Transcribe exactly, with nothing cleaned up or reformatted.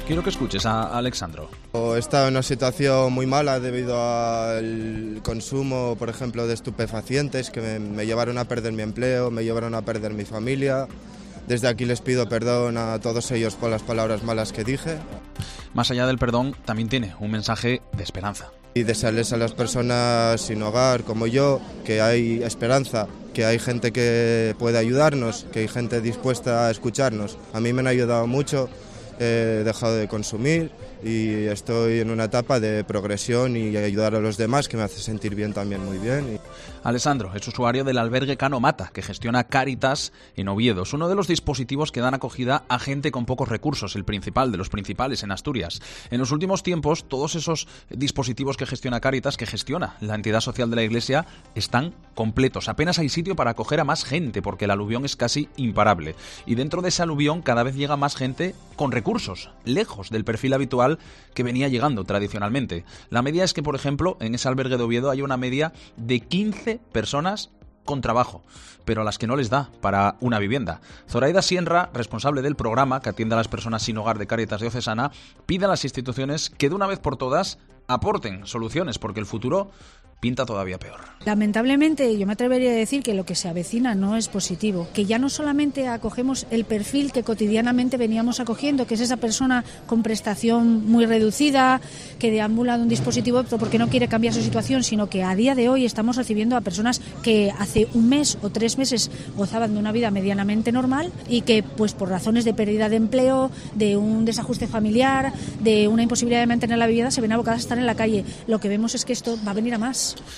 Quiero que escuches a Alexandro. He estado en una situación muy mala debido al consumo, por ejemplo, de estupefacientes que me, me llevaron a perder mi empleo, me llevaron a perder mi familia. Desde aquí les pido perdón a todos ellos por las palabras malas que dije. Más allá del perdón, también tiene un mensaje de esperanza. Y desearles a las personas sin hogar como yo que hay esperanza, que hay gente que puede ayudarnos, que hay gente dispuesta a escucharnos. A mí me han ayudado mucho, he dejado de consumir y estoy en una etapa de progresión y ayudar a los demás, que me hace sentir bien también, muy bien. Alessandro es usuario del albergue Cano Mata, que gestiona Cáritas en Oviedo. Es uno de los dispositivos que dan acogida a gente con pocos recursos, el principal de los principales en Asturias. En los últimos tiempos, todos esos dispositivos que gestiona Cáritas, que gestiona la entidad social de la Iglesia, están completos. Apenas hay sitio para acoger a más gente, porque el aluvión es casi imparable. Y dentro de ese aluvión cada vez llega más gente con recursos, lejos del perfil habitual que venía llegando tradicionalmente. La media es que, por ejemplo, en ese albergue de Oviedo hay una media de quince personas con trabajo, pero a las que no les da para una vivienda. Zoraida Sienra, responsable del programa que atiende a las personas sin hogar de Cáritas Diocesana, pide a las instituciones que de una vez por todas aporten soluciones, porque el futuro pinta todavía peor. Lamentablemente, yo me atrevería a decir que lo que se avecina no es positivo, que ya no solamente acogemos el perfil que cotidianamente veníamos acogiendo, que es esa persona con prestación muy reducida, que deambula de un dispositivo porque no quiere cambiar su situación, sino que a día de hoy estamos recibiendo a personas que hace un mes o tres meses gozaban de una vida medianamente normal y que, pues por razones de pérdida de empleo, de un desajuste familiar, de una imposibilidad de mantener la vivienda, se ven abocadas a estar en la calle. Lo que vemos es que esto va a venir a más.